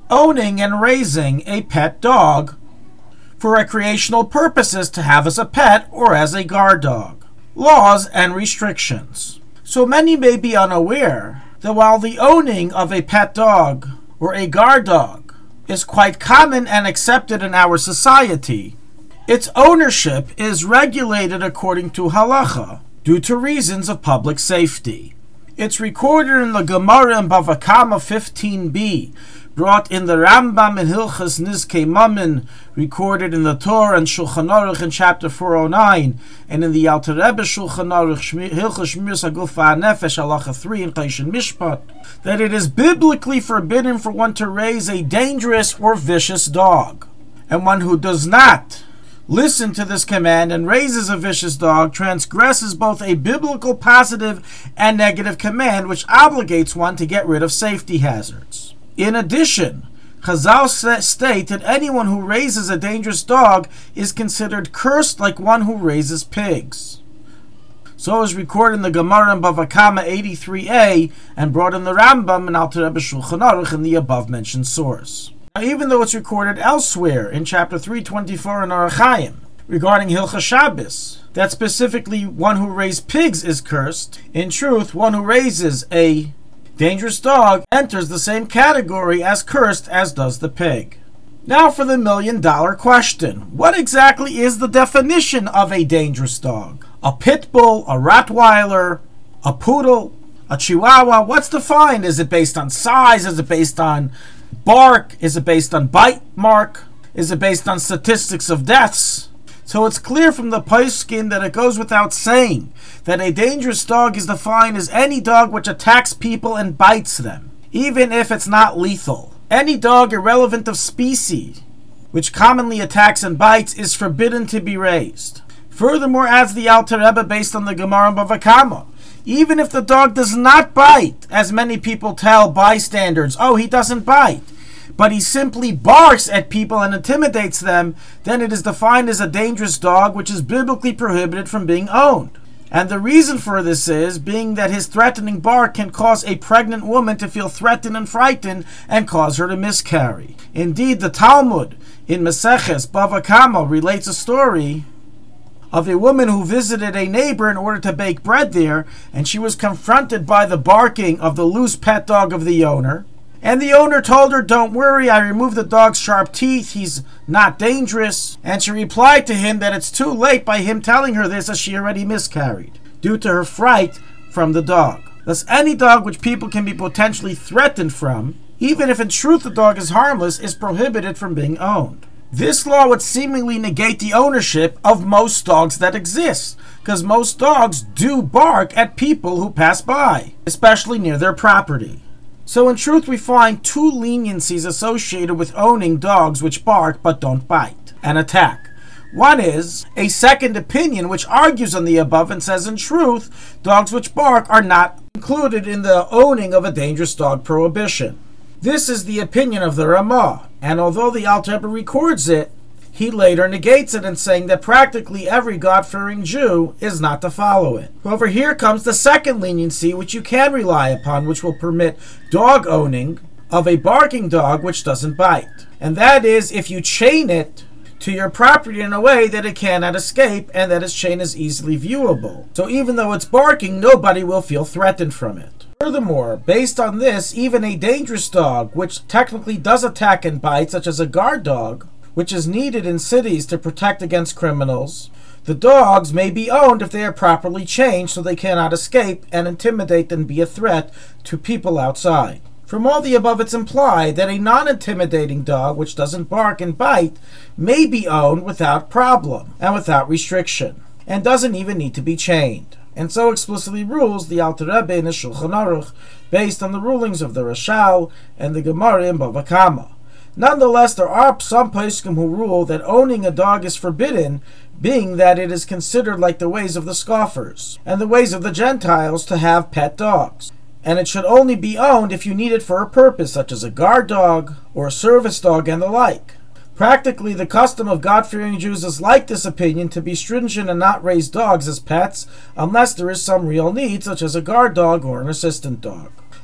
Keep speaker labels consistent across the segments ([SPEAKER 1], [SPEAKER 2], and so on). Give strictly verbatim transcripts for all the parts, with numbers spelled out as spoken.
[SPEAKER 1] owning and raising a pet dog for recreational purposes to have as a pet or as a guard dog. Laws and restrictions. So many may be unaware that while the owning of a pet dog or a guard dog is quite common and accepted in our society, its ownership is regulated according to halacha due to reasons of public safety. It's recorded in the Gemara in Bava Kama fifteen b, brought in the Rambam in Hilchas Nizkei Mammon, recorded in the Torah and Shulchan Aruch in chapter four oh nine, and in the Alter Rebbe Shulchan Aruch Hilchas Shmiras Haguf HaNefesh halacha three in Choshen Mishpat, that it is biblically forbidden for one to raise a dangerous or vicious dog, and one who does not listen to this command and raises a vicious dog transgresses both a biblical positive and negative command which obligates one to get rid of safety hazards. In addition, Chazal state that anyone who raises a dangerous dog is considered cursed like one who raises pigs. So is recorded in the Gemara in Bava Kama eighty-three a and brought in the Rambam and Alter Rebbe Shulchan Aruch in the above-mentioned source. Now, even though it's recorded elsewhere in chapter three twenty-four in Orach Chaim regarding Hilchas Shabbos, that specifically one who raised pigs is cursed, in truth, one who raises a dangerous dog enters the same category as cursed as does the pig. Now for the million dollar question. What exactly is the definition of a dangerous dog? A pit bull, a Rottweiler, a poodle, a Chihuahua? What's defined? Is it based on size? Is it based on bark? Is it based on bite mark? Is it based on statistics of deaths? So it's clear from the poskim that it goes without saying that a dangerous dog is defined as any dog which attacks people and bites them, even if it's not lethal. Any dog irrelevant of species which commonly attacks and bites is forbidden to be raised. Furthermore, adds the Alter Rebbe based on the Gemara Bava Kama, even if the dog does not bite, as many people tell bystanders, oh, he doesn't bite, but he simply barks at people and intimidates them, then it is defined as a dangerous dog which is biblically prohibited from being owned. And the reason for this is, being that his threatening bark can cause a pregnant woman to feel threatened and frightened and cause her to miscarry. Indeed, the Talmud in Maseches Bava Kama relates a story of a woman who visited a neighbor in order to bake bread there, and she was confronted by the barking of the loose pet dog of the owner. And the owner told her, don't worry, I removed the dog's sharp teeth, he's not dangerous. And she replied to him that it's too late by him telling her this, as she already miscarried, due to her fright from the dog. Thus, any dog which people can be potentially threatened from, even if in truth the dog is harmless, is prohibited from being owned. This law would seemingly negate the ownership of most dogs that exist, because most dogs do bark at people who pass by, especially near their property. So in truth, we find two leniencies associated with owning dogs which bark but don't bite and attack. One is a second opinion which argues on the above and says, in truth, dogs which bark are not included in the owning of a dangerous dog prohibition. This is the opinion of the Ramah, and although the Alter Rebbe records it, he later negates it in saying that practically every God-fearing Jew is not to follow it. However, here comes the second leniency which you can rely upon, which will permit dog owning of a barking dog which doesn't bite. And that is if you chain it to your property in a way that it cannot escape and that its chain is easily viewable. So even though it's barking, nobody will feel threatened from it. Furthermore, based on this, even a dangerous dog, which technically does attack and bite, such as a guard dog, which is needed in cities to protect against criminals, the dogs may be owned if they are properly chained so they cannot escape and intimidate and be a threat to people outside. From all the above, it's implied that a non-intimidating dog which doesn't bark and bite may be owned without problem and without restriction, and doesn't even need to be chained. And so explicitly rules the Alter Rebbe in the Shulchan Aruch, based on the rulings of the Rashal and the Gemara in Bava Kama. Nonetheless, there are some poskim who rule that owning a dog is forbidden, being that it is considered like the ways of the scoffers and the ways of the Gentiles to have pet dogs, and it should only be owned if you need it for a purpose, such as a guard dog or a service dog and the like. Practically, the custom of God-fearing Jews is like this opinion to be stringent and not raise dogs as pets unless there is some real need, such as a guard dog or an assistant dog.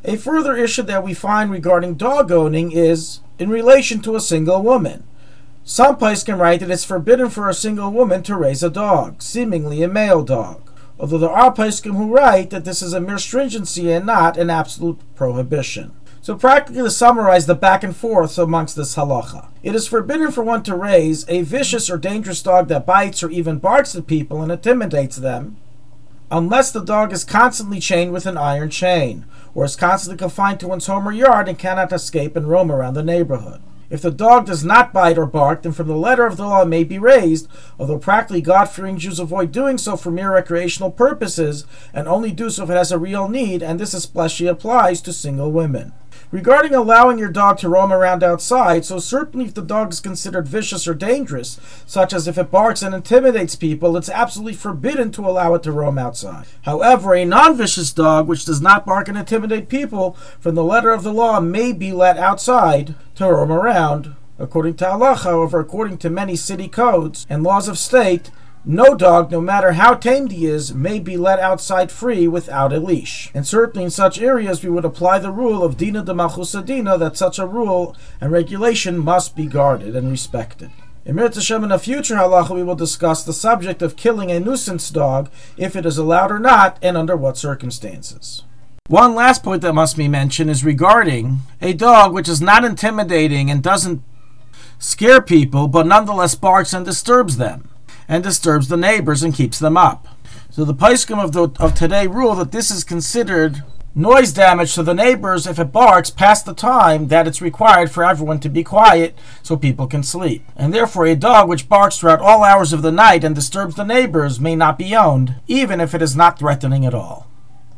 [SPEAKER 1] A further issue that we find regarding dog owning is in relation to a single woman. Some poskim write that it's forbidden for a single woman to raise a dog, seemingly a male dog, although there are poskim who write that this is a mere stringency and not an absolute prohibition. So practically to summarize the back and forth amongst this halacha, it is forbidden for one to raise a vicious or dangerous dog that bites or even barks at people and intimidates them, unless the dog is constantly chained with an iron chain, or is constantly confined to one's home or yard and cannot escape and roam around the neighborhood. If the dog does not bite or bark, then from the letter of the law it may be raised, although practically God-fearing Jews avoid doing so for mere recreational purposes, and only do so if it has a real need, and this especially applies to single women. Regarding allowing your dog to roam around outside, so certainly if the dog is considered vicious or dangerous, such as if it barks and intimidates people, it's absolutely forbidden to allow it to roam outside. However, a non-vicious dog which does not bark and intimidate people, from the letter of the law, may be let outside to roam around. According to halacha, however, according to many city codes and laws of state, no dog, no matter how tamed he is, may be let outside free without a leash. And certainly in such areas we would apply the rule of Dina de Malchus Dina, that such a rule and regulation must be guarded and respected. In Mirz Hashem, in a future halacha, we will discuss the subject of killing a nuisance dog, if it is allowed or not, and under what circumstances. One last point that must be mentioned is regarding a dog which is not intimidating and doesn't scare people, but nonetheless barks and disturbs them, and disturbs the neighbors and keeps them up. So the poskim of, the, of today rule that this is considered noise damage to the neighbors if it barks past the time that it's required for everyone to be quiet so people can sleep. And therefore a dog which barks throughout all hours of the night and disturbs the neighbors may not be owned, even if it is not threatening at all.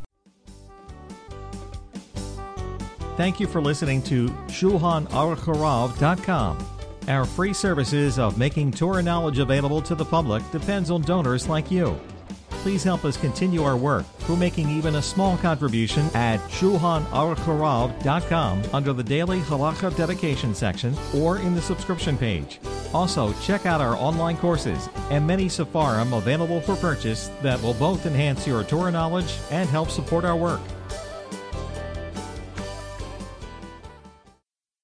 [SPEAKER 2] Thank you for listening to Shulchan Aruch Harav dot com. Our free services of making Torah knowledge available to the public depends on donors like you. Please help us continue our work through making even a small contribution at Shulchan Aruch Harav dot com under the Daily Halacha Dedication section or in the subscription page. Also, check out our online courses and many sefarim available for purchase that will both enhance your Torah knowledge and help support our work.